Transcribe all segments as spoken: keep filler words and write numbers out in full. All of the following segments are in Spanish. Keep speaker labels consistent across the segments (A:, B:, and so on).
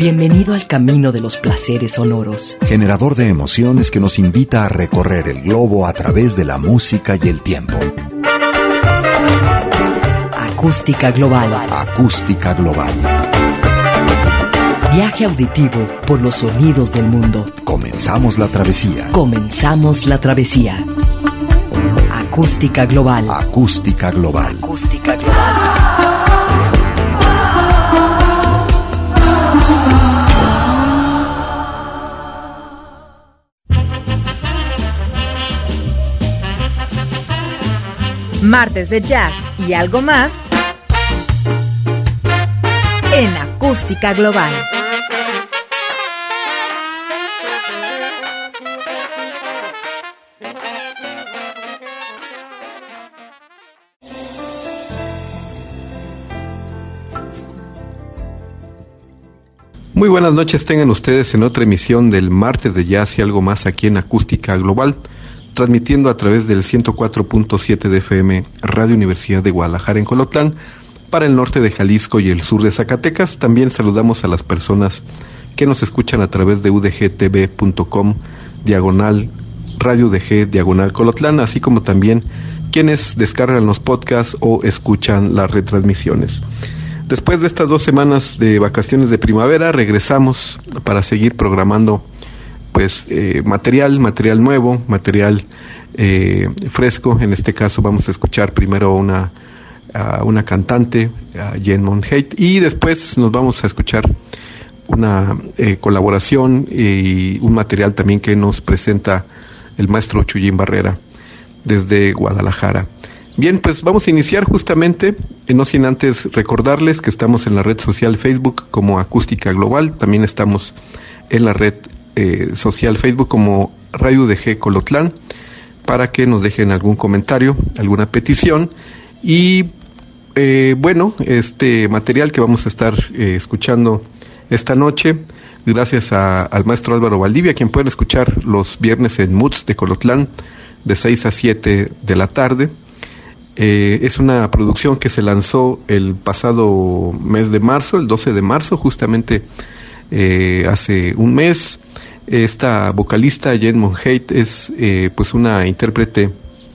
A: Bienvenido al camino de los placeres sonoros.
B: Generador de emociones que nos invita a recorrer el globo a través de la música y el tiempo.
A: Acústica Global.
B: Acústica Global.
A: Viaje auditivo por los sonidos del mundo.
B: Comenzamos la travesía.
A: Comenzamos la travesía. Acústica Global.
B: Acústica Global.
A: Acústica Global.
C: Martes de jazz y algo más en Acústica Global.
D: Muy buenas noches, tengan ustedes en otra emisión del Martes de Jazz y algo más aquí en Acústica Global, transmitiendo a través del ciento cuatro punto siete de F M Radio Universidad de Guadalajara en Colotlán, para el norte de Jalisco y el sur de Zacatecas. También saludamos a las personas que nos escuchan a través de u d g t v punto com, diagonal, Radio U D G, diagonal Colotlán, así como también quienes descargan los podcasts o escuchan las retransmisiones. Después de estas dos semanas de vacaciones de primavera, regresamos para seguir programando pues eh, material, material nuevo, material eh, fresco. En este caso vamos a escuchar primero una, uh, una cantante, uh, Jen Monheit, y después nos vamos a escuchar una eh, colaboración y un material también que nos presenta el maestro Chuyín Barrera desde Guadalajara. Bien, pues vamos a iniciar justamente, eh, no sin antes recordarles que estamos en la red social Facebook como Acústica Global, también estamos en la red eh, social Facebook como Radio U D G Colotlán, para que nos dejen algún comentario, alguna petición, y eh, bueno, este material que vamos a estar eh, escuchando esta noche, gracias a, al maestro Álvaro Valdivia, quien pueden escuchar los viernes en M U T S de Colotlán, de seis a siete de la tarde. Eh, es una producción que se lanzó el pasado mes de marzo, el doce de marzo, justamente eh, hace un mes. Esta vocalista, Jen Monheit, es eh, pues una intérprete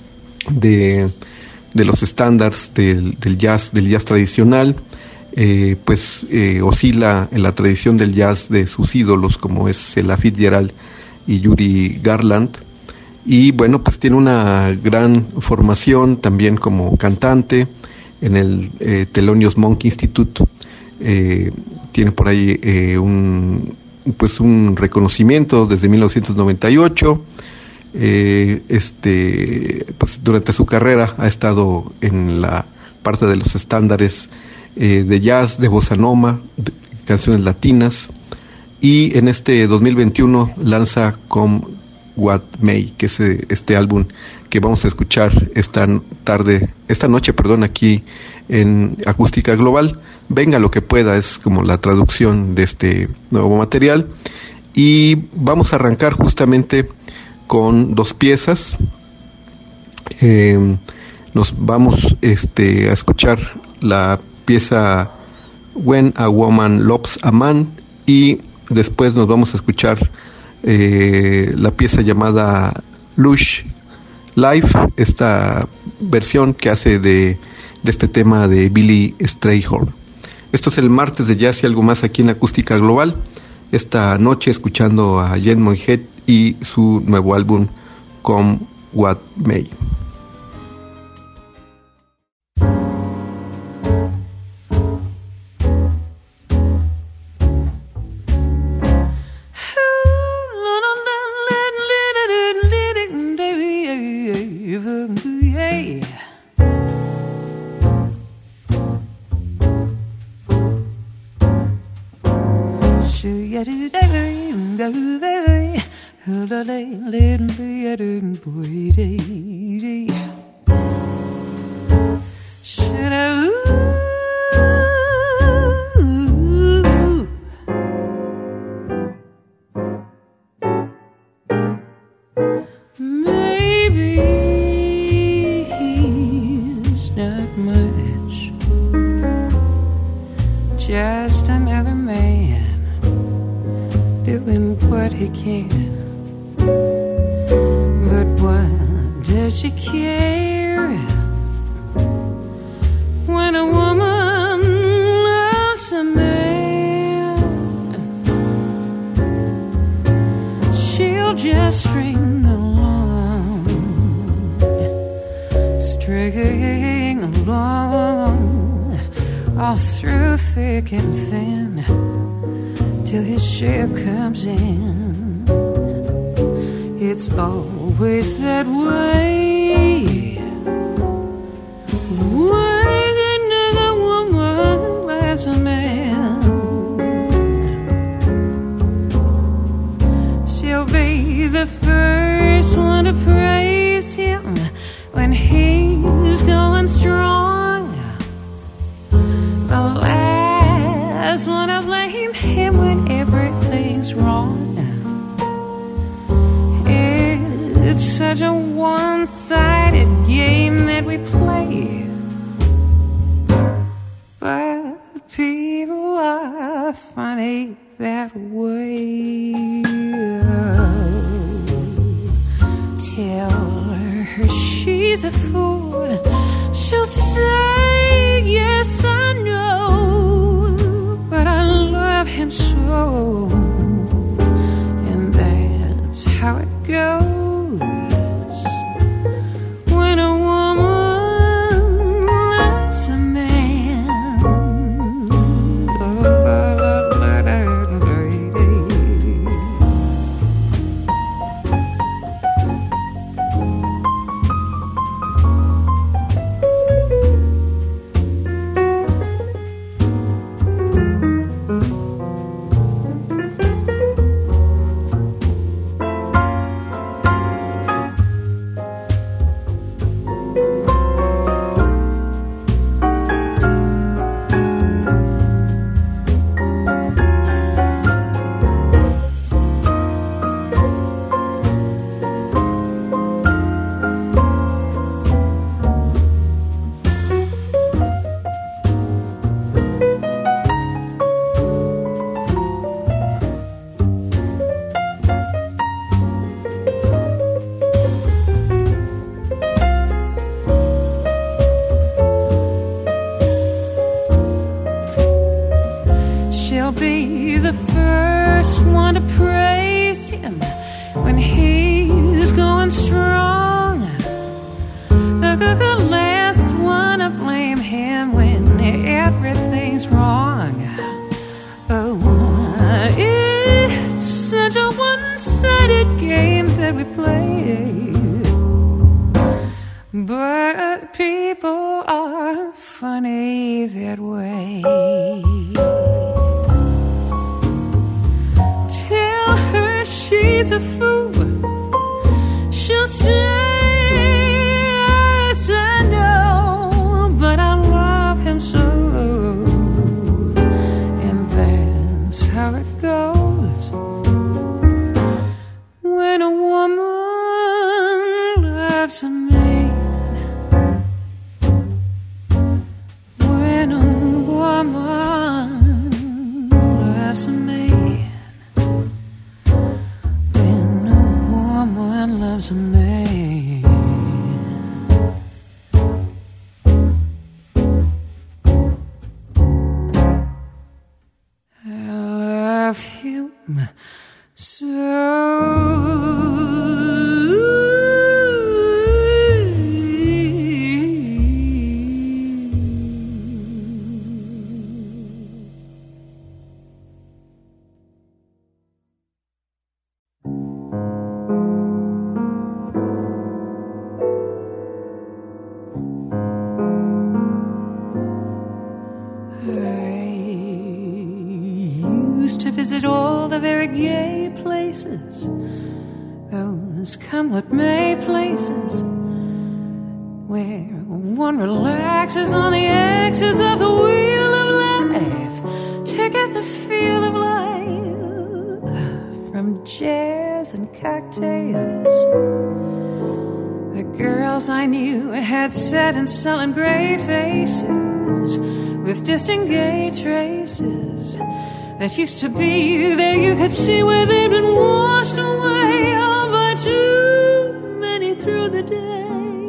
D: de, de los estándares del, del jazz, del jazz tradicional. Eh, pues eh, oscila en la tradición del jazz de sus ídolos, como es Ella Fitzgerald y Yuri Garland. Y bueno, pues tiene una gran formación también como cantante en el eh, Thelonious Monk Institute. Eh, tiene por ahí eh, un pues un reconocimiento desde mil novecientos noventa y ocho. Eh, este pues durante su carrera ha estado en la parte de los estándares eh, de jazz, de bossa nova, de canciones latinas, y en este dos mil veintiuno lanza Come What May, que es este álbum que vamos a escuchar esta tarde, esta noche, perdón, aquí en Acústica Global. Venga lo que pueda, es como la traducción de este nuevo material, y vamos a arrancar justamente con dos piezas. Eh, nos vamos este, a escuchar la pieza When a Woman Loves a Man, y después nos vamos a escuchar Eh, la pieza llamada Lush Life, esta versión que hace de, de este tema de Billy Strayhorn. Esto es el Martes de Jazz y algo más aquí en Acústica Global, esta noche escuchando a Jen Monheit y su nuevo álbum Come What May.
E: Just another man can. But what does she care when a woman loves a man? She'll just string along, string along, all through thick and thin, till his ship comes in. It's always that way. When another woman loves a man, she'll be the first one to praise him when he's going strong, the last one to blame him when everything's wrong. It's such a one-sided game that we play, but people are funny that way. Tell her she's a fool, she'll say, yes, I know, but I love him so, and that's how it goes. Those come what may places where one relaxes on the axis of the wheel of life to get the feel of life from jazz and cocktails. The girls I knew had sad and sullen gray faces with distant gay traces that used to be there, you could see where they'd been washed away by too many through the day.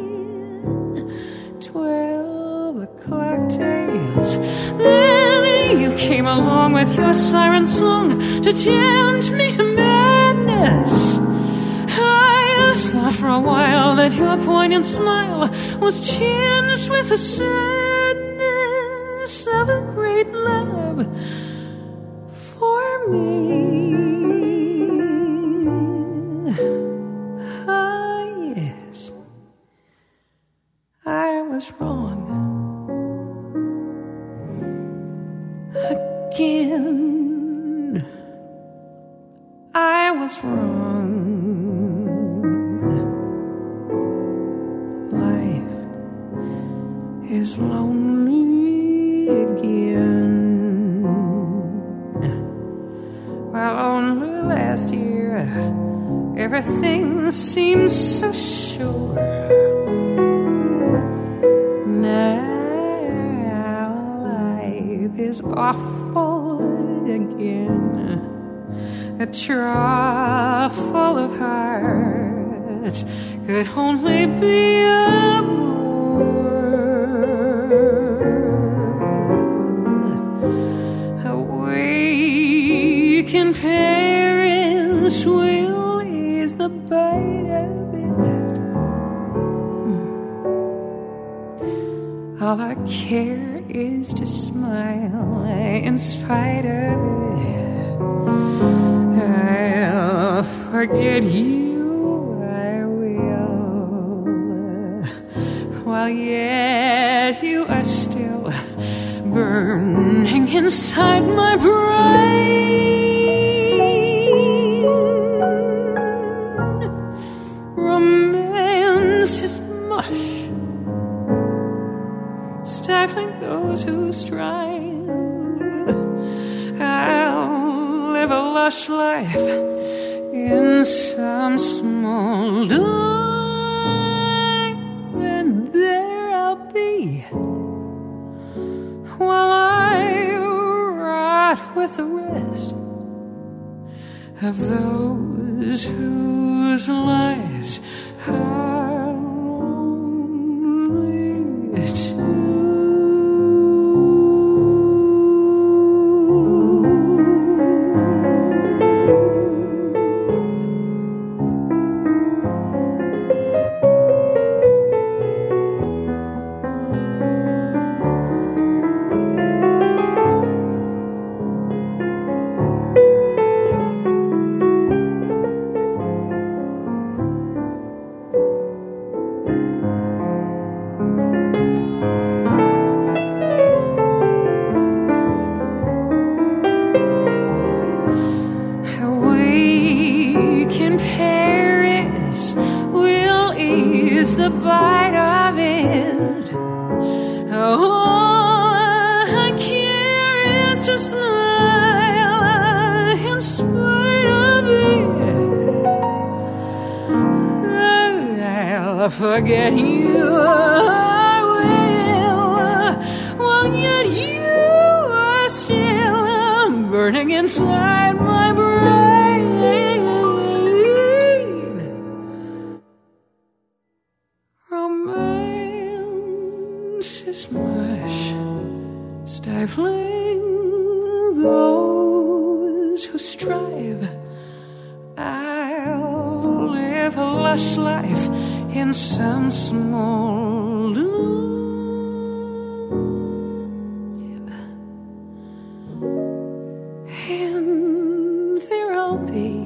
E: Twelve o'clock tales. Then you came along with your siren song to tempt me to madness. I thought for a while that your poignant smile was tinged with the sadness of a great love for me. Ah, yes, I was wrong again. I was wrong. Life is lonely again. Well, only last year everything seemed so sure. Now life is awful again. A trough full of hearts could only be a bore. Awake in Paris will ease the bite of it. All I care is to smile in spite of it. I'll forget you, I will, while yet you are still burning inside my brain. Romance is mush, stifling those who strive. I'll live a lush life in some small dive, and there I'll be while I rot with the rest of those whose lives are lonely too. The bite of it. All I care is to smile in spite of it. I'll forget you, I will, while yet you are still burning inside my brain. Mush, stifling those who strive. I'll live a lush life in some small loop, and there I'll be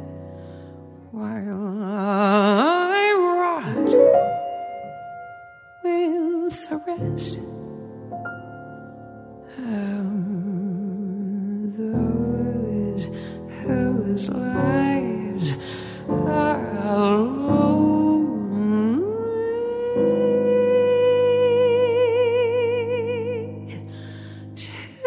E: while I rot with the rest of those whose lives are lonely too.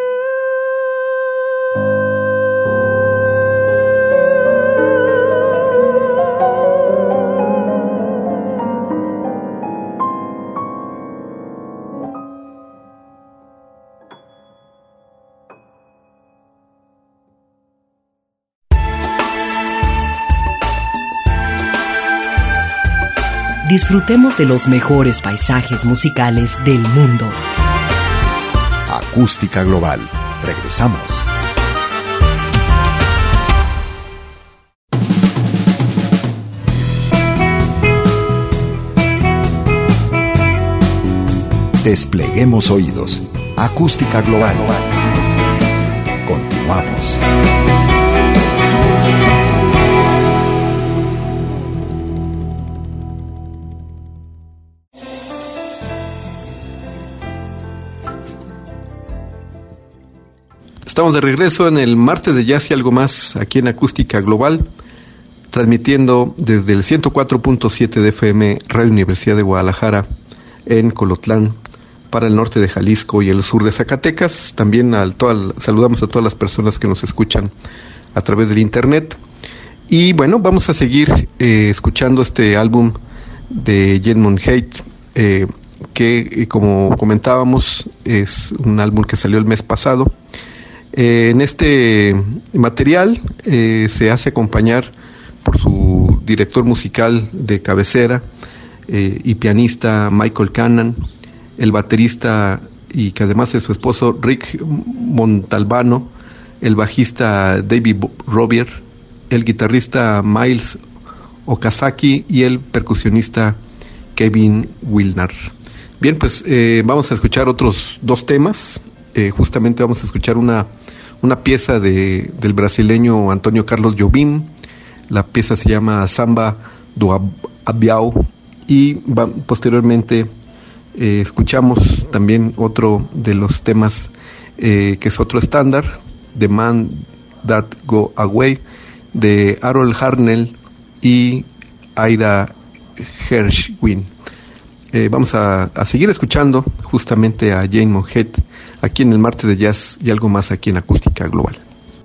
A: Disfrutemos de los mejores paisajes musicales del mundo.
B: Acústica Global. Regresamos. Despleguemos oídos. Acústica Global. Continuamos.
D: Estamos de regreso en el martes de Jazz y algo más aquí en Acústica Global, transmitiendo desde el ciento cuatro punto siete de F M Radio Universidad de Guadalajara en Colotlán para el norte de Jalisco y el sur de Zacatecas. También al, toda, saludamos a todas las personas que nos escuchan a través del internet. Y bueno, vamos a seguir eh, escuchando este álbum de Jane Monheit, eh, que como comentábamos es un álbum que salió el mes pasado. Eh, en este material eh, se hace acompañar por su director musical de cabecera eh, y pianista Michael Cannon, el baterista y que además es su esposo Rick Montalbano, el bajista David Robier, el guitarrista Miles Okazaki y el percusionista Kevin Wilner. Bien, pues eh, vamos a escuchar otros dos temas. Eh, justamente vamos a escuchar una, una pieza de, del brasileño Antonio Carlos Jobim. La pieza se llama Samba do Abiao y va, posteriormente eh, escuchamos también otro de los temas eh, que es otro estándar, The Man That Go Away, de Harold Harnell y Ira Gershwin. Eh, vamos a, a seguir escuchando justamente a Jane Monheit aquí en el martes de Jazz y algo más aquí en Acústica Global.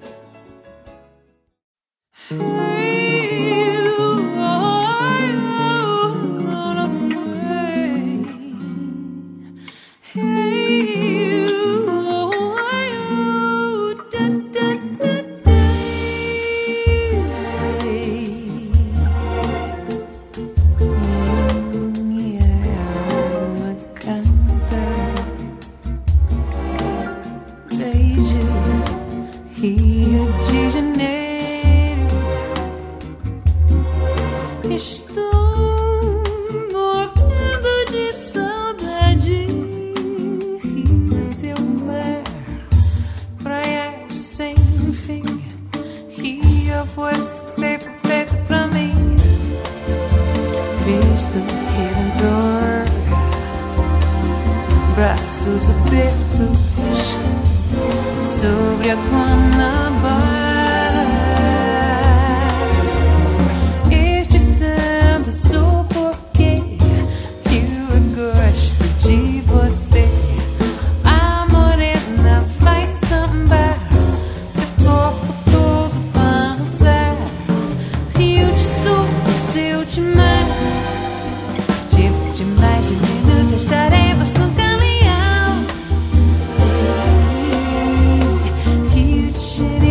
E: Braços abertos sobre a Guanabara. Este samba sou porque eu gosto de você. A morena vai sambar, seu corpo todo balançar. Rio de Sul, seu demais, tipo de mais de minuto estaremos no caminho. Shitty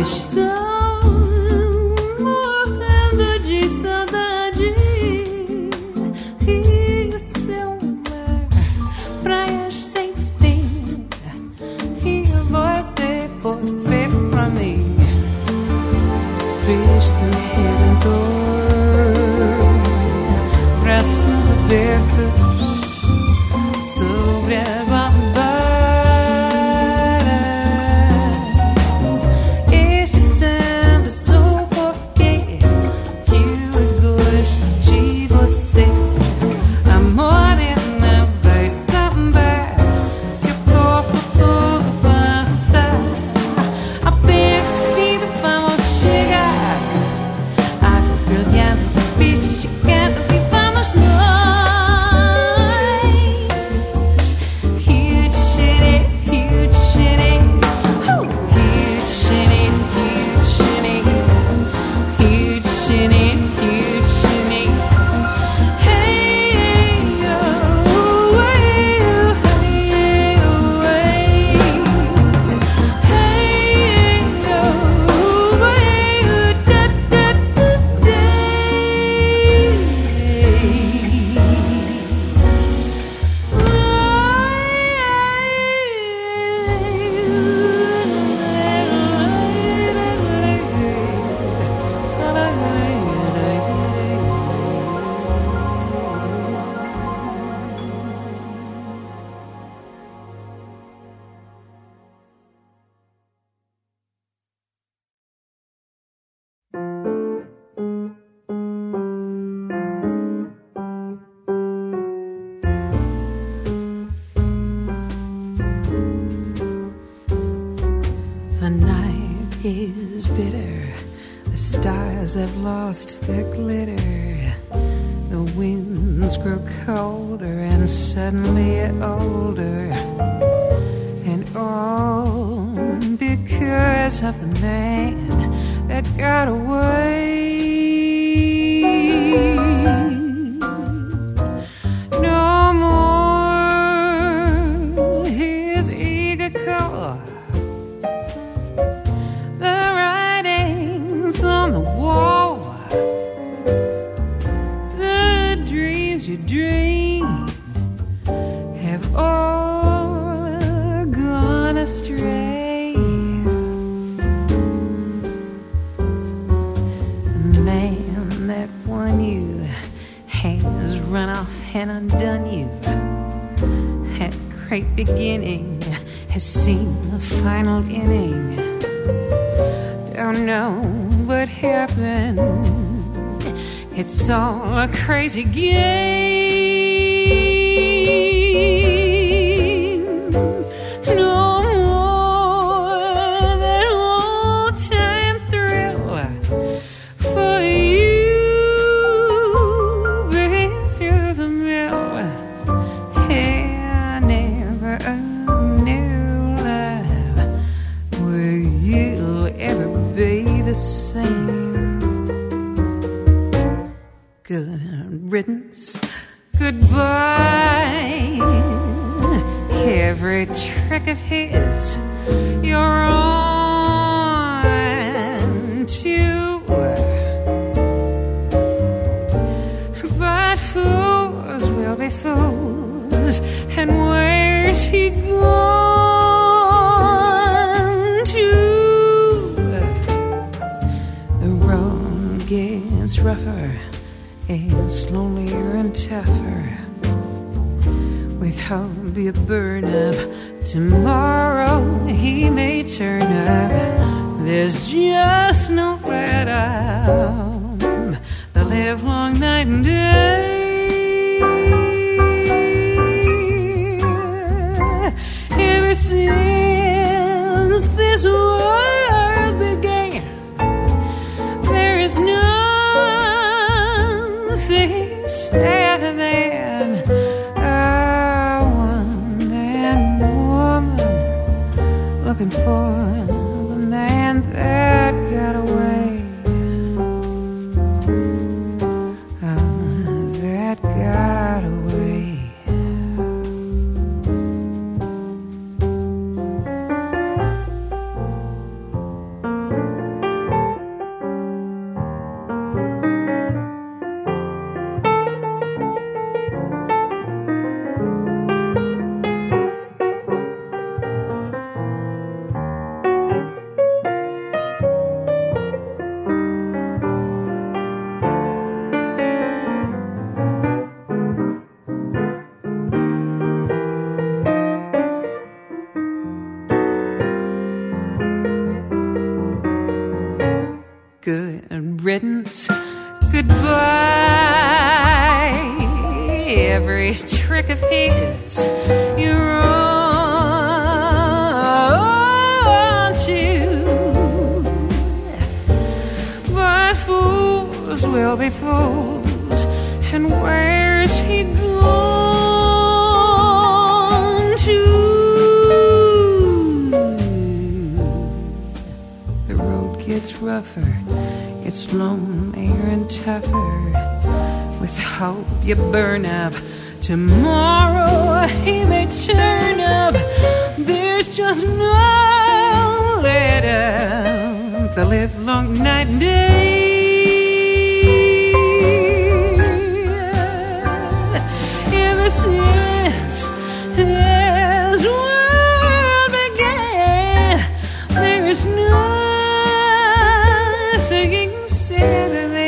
E: Estou morrendo de saudade. E o seu mar, praias sem fim, que você pode ver pra mim. Cristo Redentor, braços abertos sobre a banda. Este samba sou porque que eu gosto de você. A morena vai sambar, seu corpo todo balançar. Apenas filho, vamos chegar. Água brilhando, bicho chegando e vamos nós. Huge shitty, huge shitty, oh, huge shitty, huge shitty, huge shitty, huge shitty. Hey, oh, hey, oh, hey, oh, hey. Hey, oh, hey, oh, da, da, da, The night is bitter, the stars have lost their glitter, the winds grow colder and suddenly older, and all because of the man that got away. No more his eager call, the writings on the wall, the dreams you dreamed have all gone astray. The man that won you has run off and undone you. That great beginning has seen the final inning. Don't know what happened, it's all a crazy game. No more that old time thrill for you, been through the mill. Hey, I never knew love where you'll ever be the same. Good riddance, goodbye. Every trick of his, you're on too. But fools will be fools, and where's he gone to? The road gets rougher, it's lonelier and tougher. With hope be a burn up, tomorrow he may turn up. There's just no let up, the live long night and day. Ever since this world began, there is nothing sadder than a one-man woman looking for the man that got away. Uh, good riddance, goodbye. Every trick of his, you're on to. But fools will be fools, and where's he gone to? The road gets rougher, it's lonelier and tougher. With hope you burn up, tomorrow he may turn up. There's just no let up the live long night and day. Ever since this world began, there is nothing said to me.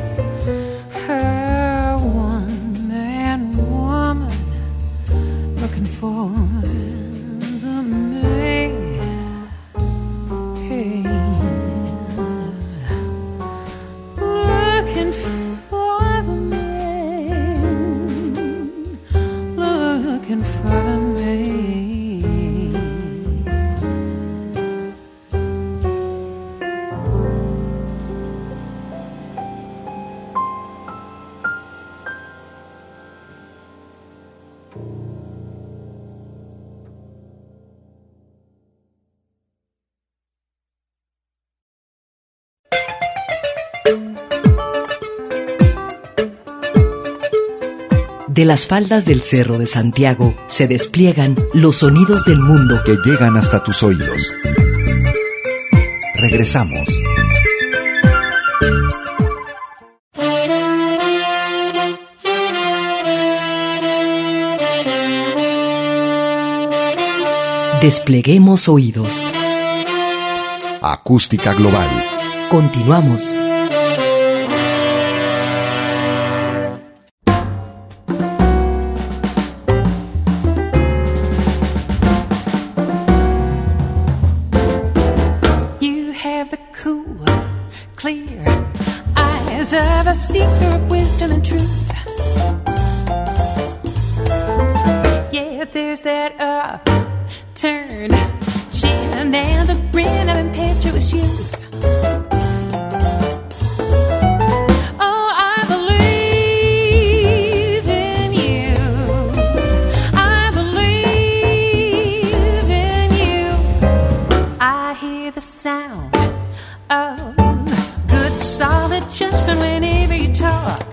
E: For the man, hey, looking for the man, looking for the man.
A: De las faldas del Cerro de Santiago se despliegan los sonidos del mundo
B: que llegan hasta tus oídos. Regresamos.
A: Despleguemos oídos.
B: Acústica Global.
A: Continuamos.
E: Of a seeker of wisdom and truth. Yeah, there's that upturned chin and a grin of impetuous youth. Oh, I believe in you. I believe in you. I hear the sound of good solid judgment whenever you talk.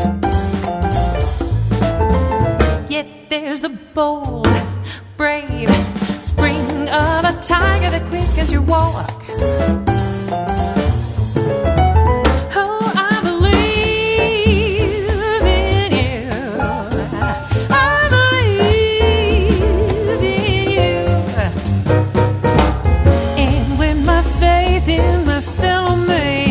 E: Yet there's the bold, brave spring of a tiger that quickens your walk. Oh, I believe in you. I believe in you. And when my faith in my fellow man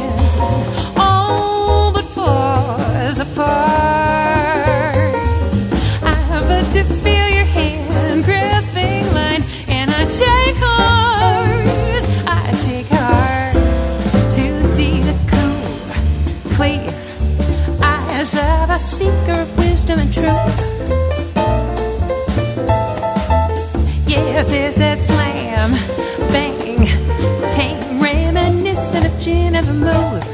E: apart, I've got to feel your hand grasping mine, and I take heart, I take heart to see the cool, clear eyes of a seeker of wisdom and truth. Yeah, there's that slam, bang, tang, reminiscent of gin and vermouth.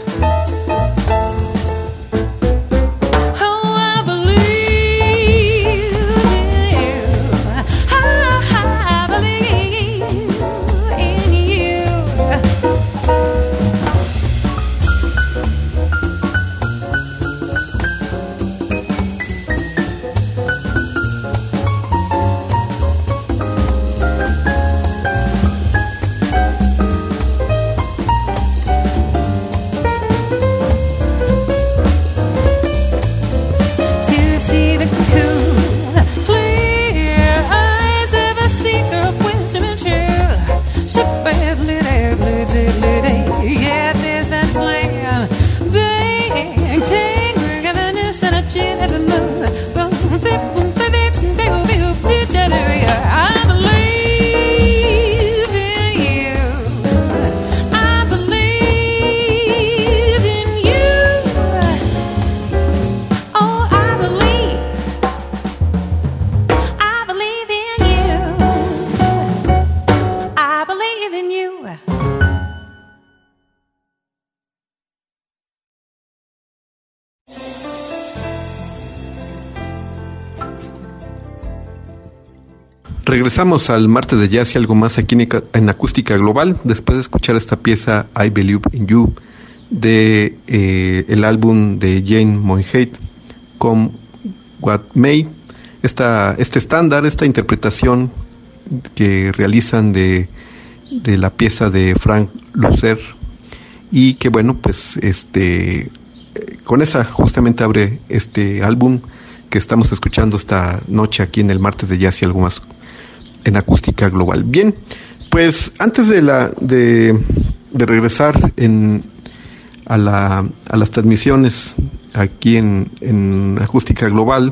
D: Regresamos al martes de jazz y algo más aquí en, en Acústica Global, después de escuchar esta pieza I Believe in You de eh, el álbum de Jane Monheit, Come What May. Esta, este estándar, esta interpretación que realizan de, de la pieza de Frank Loesser, y que bueno, pues este con esa justamente abre este álbum que estamos escuchando esta noche aquí en el martes de jazz y algo más en Acústica Global. Bien, pues antes de la de, de regresar en a la a las transmisiones aquí en, en Acústica Global,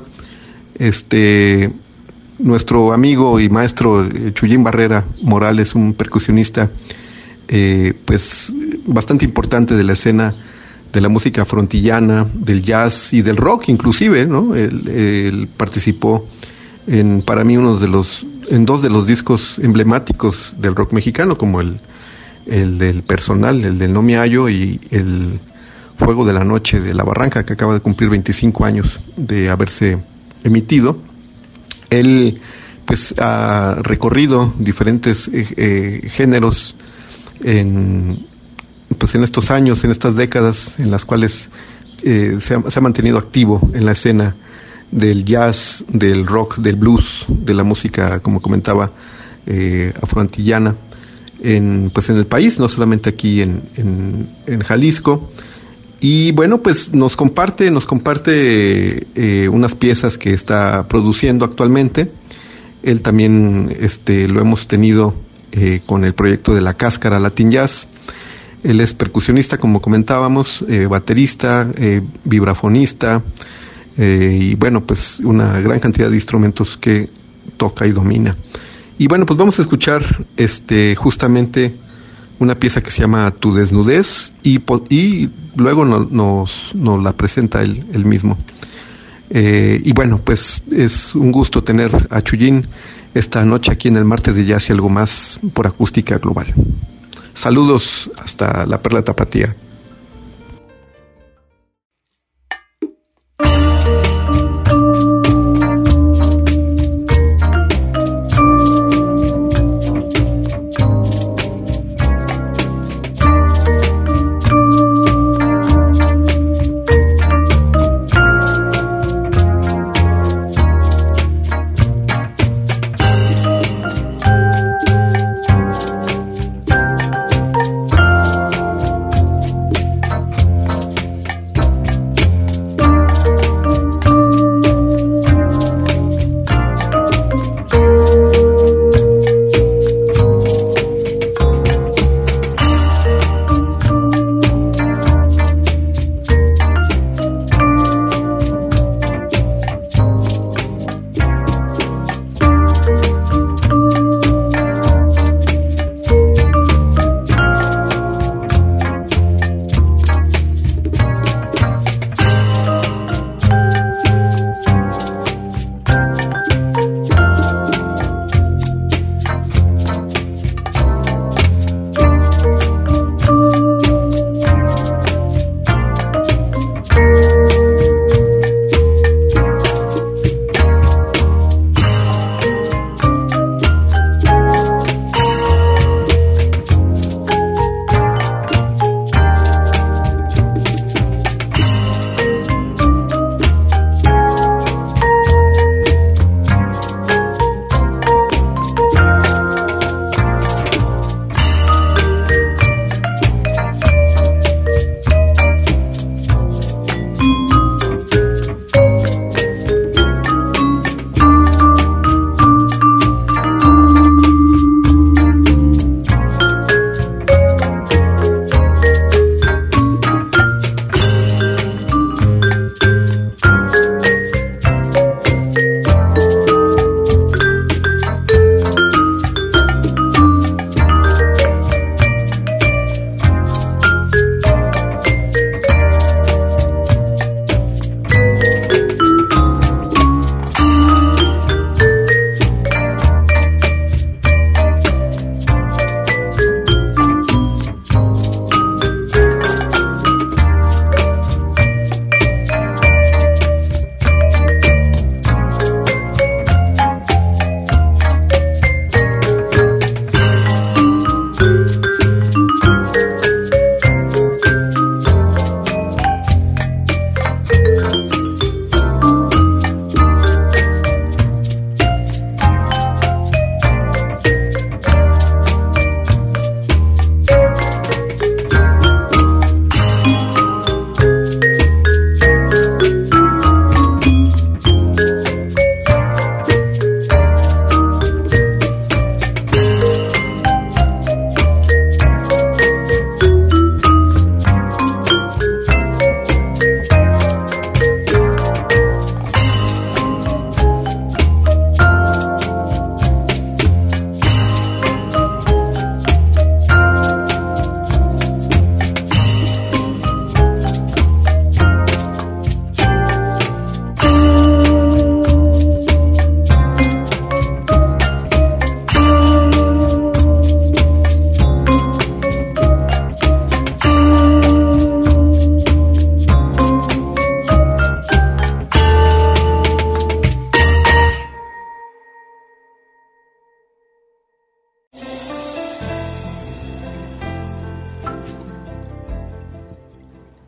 D: este nuestro amigo y maestro Chuyín Barrera Morales, un percusionista eh, pues bastante importante de la escena de la música frontillana, del jazz y del rock inclusive, ¿no? Él, él participó en, para mí, uno de los en dos de los discos emblemáticos del rock mexicano, como el, el del Personal, el del No Me Hallo, y el Fuego de la Noche de La Barranca, que acaba de cumplir veinticinco años de haberse emitido. Él pues ha recorrido diferentes eh, eh, géneros en pues en estos años, en estas décadas en las cuales eh, se, ha, se ha mantenido activo en la escena del jazz, del rock, del blues, de la música, como comentaba, eh, afroantillana, en, pues en el país, no solamente aquí en, en, en Jalisco. Y bueno, pues nos comparte, nos comparte eh, unas piezas que está produciendo actualmente. Él también este, lo hemos tenido eh, con el proyecto de La Cáscara Latin Jazz. Él es percusionista, como comentábamos, eh, baterista, eh, vibrafonista, eh, y bueno, pues una gran cantidad de instrumentos que toca y domina. Y bueno, pues vamos a escuchar este justamente una pieza que se llama Tu Desnudez, y, y luego no, nos, nos la presenta él, él mismo. Eh, y bueno, pues es un gusto tener a Chuyín esta noche aquí en el martes de Jazz y algo más por Acústica Global. Saludos hasta la Perla Tapatía.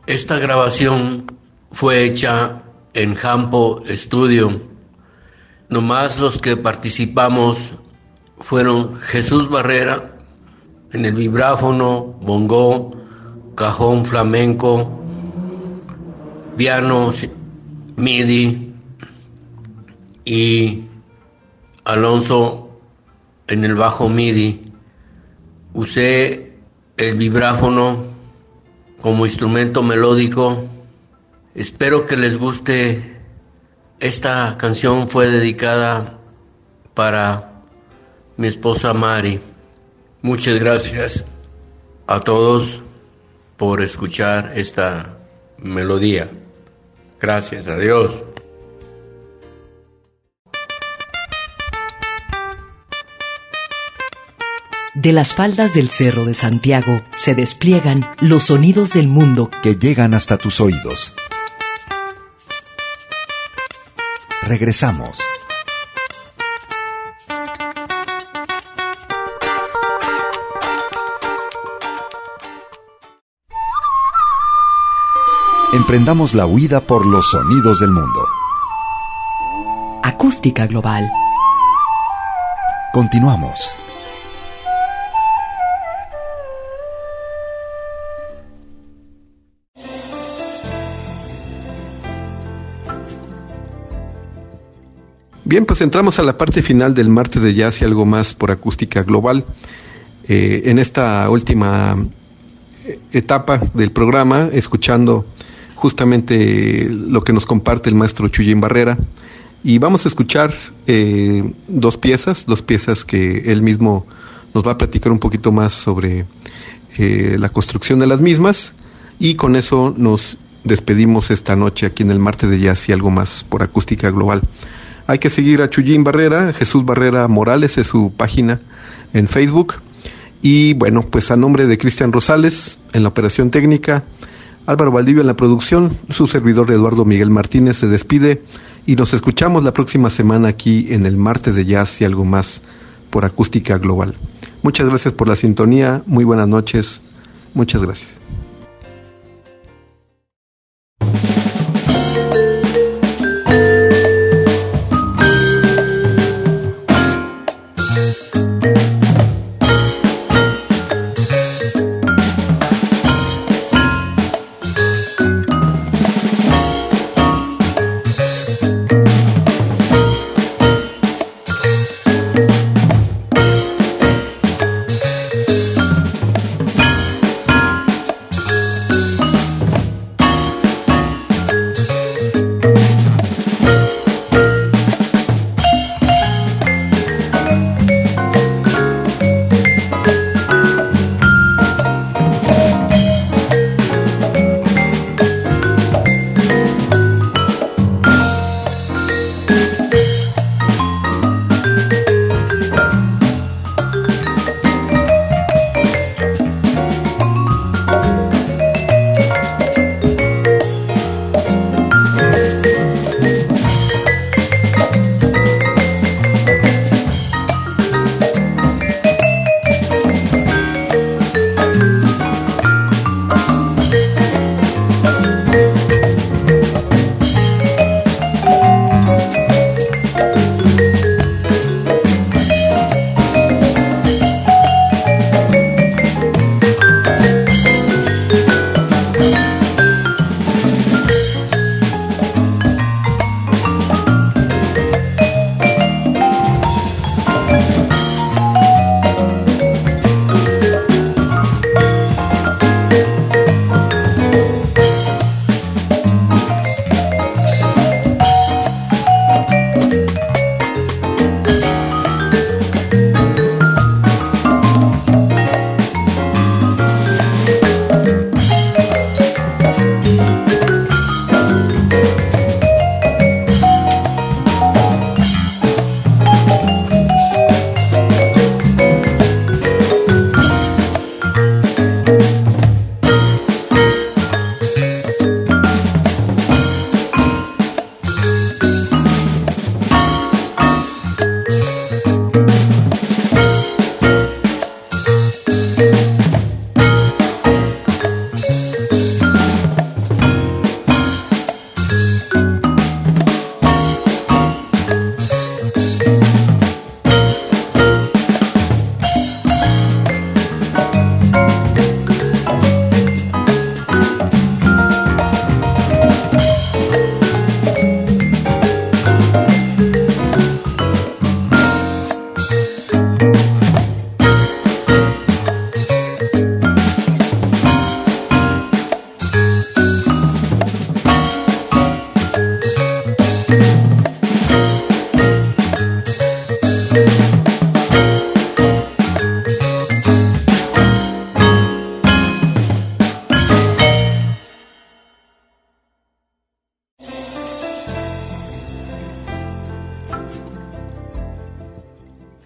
F: Esta grabación fue hecha en Jampo Studio. Nomás los que participamos fueron Jesús Barrera en el vibráfono, bongó, cajón flamenco, piano, midi, y Alonso en el bajo midi. Usé el vibráfono como instrumento melódico. Espero que les guste. Esta canción fue dedicada para mi esposa Mari. Muchas gracias a todos por escuchar esta melodía. Gracias a Dios.
A: De las faldas del Cerro de Santiago se despliegan los sonidos del mundo
B: que llegan hasta tus oídos. Regresamos. Emprendamos la huida por los sonidos del mundo.
A: Acústica Global.
B: Continuamos.
D: Bien, pues entramos a la parte final del martes de jazz y algo más por Acústica Global. Eh, en esta última etapa del programa, escuchando justamente lo que nos comparte el maestro Chuyín Barrera, y vamos a escuchar eh, dos piezas, dos piezas que él mismo nos va a platicar un poquito más sobre eh, la construcción de las mismas, y con eso nos despedimos esta noche aquí en el martes de jazz y algo más por Acústica Global. Hay que seguir a Chuyín Barrera, Jesús Barrera Morales es su página en Facebook. Y bueno, pues a nombre de Cristian Rosales en la operación técnica, Álvaro Valdivia en la producción, su servidor Eduardo Miguel Martínez se despide y nos escuchamos la próxima semana aquí en el martes de jazz y algo más por Acústica Global. Muchas gracias por la sintonía, muy buenas noches, muchas gracias.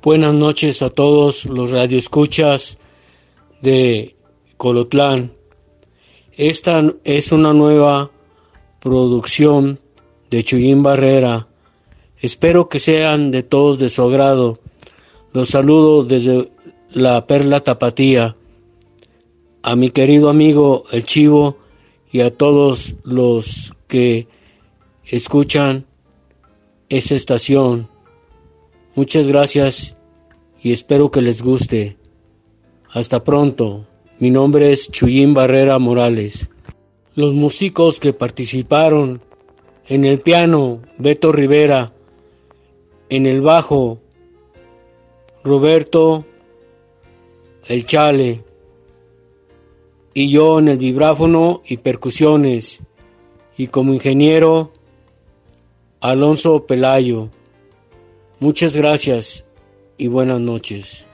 G: Buenas noches a todos los radioescuchas de Colotlán. Esta es una nueva producción de Chuyín Barrera. Espero que sean de todos de su agrado. Los saludo desde la Perla Tapatía, a mi querido amigo El Chivo y a todos los que escuchan esa estación. Muchas gracias y espero que les guste. Hasta pronto. Mi nombre es Chuyín Barrera Morales. Los músicos que participaron: en el piano, Beto Rivera; en el bajo, Roberto El Chale; y yo en el vibráfono y percusiones, y como ingeniero, Alonso Pelayo. Muchas gracias y buenas noches.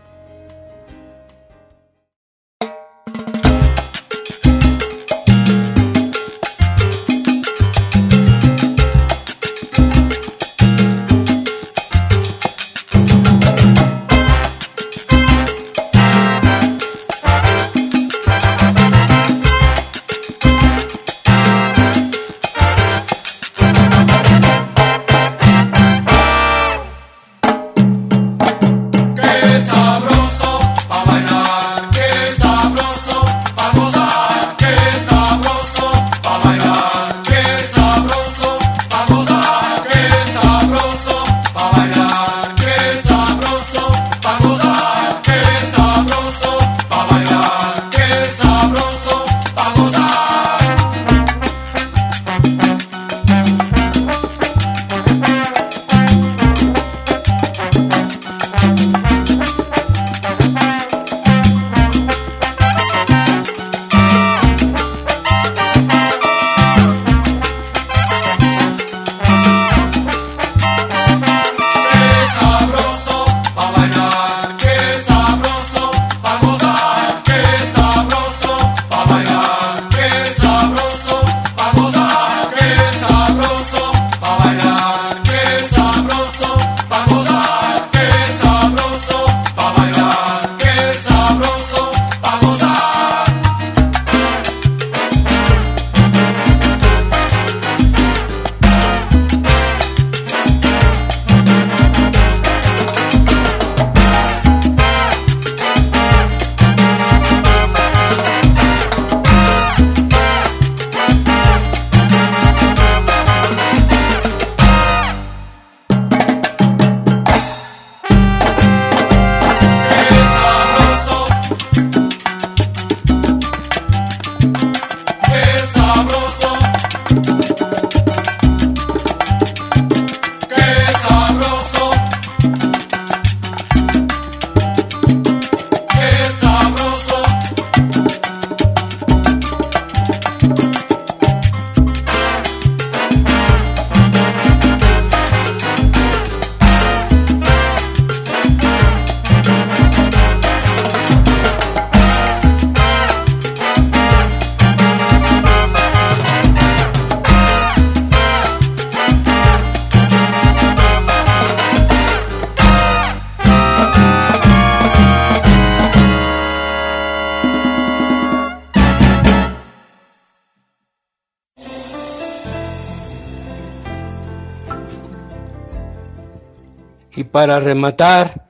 G: Y para rematar,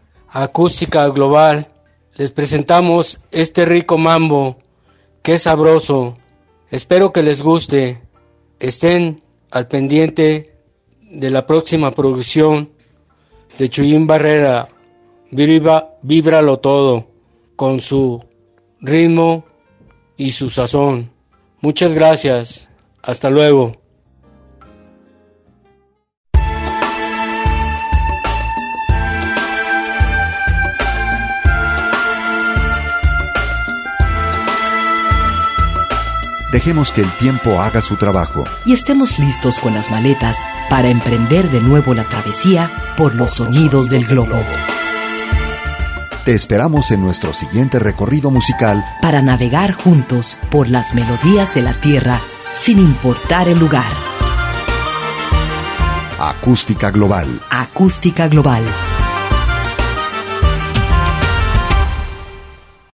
G: Acústica Global, les presentamos este rico mambo, que es sabroso. Espero que les guste. Estén al pendiente de la próxima producción de Chuyín Barrera. Viva, víbralo todo, con su ritmo y su sazón. Muchas gracias. Hasta luego.
B: Dejemos que el tiempo haga su trabajo.
A: Y estemos listos con las maletas para emprender de nuevo la travesía por los sonidos del globo.
B: Te esperamos en nuestro siguiente recorrido musical
A: para navegar juntos por las melodías de la tierra sin importar el lugar.
B: Acústica Global.
A: Acústica Global.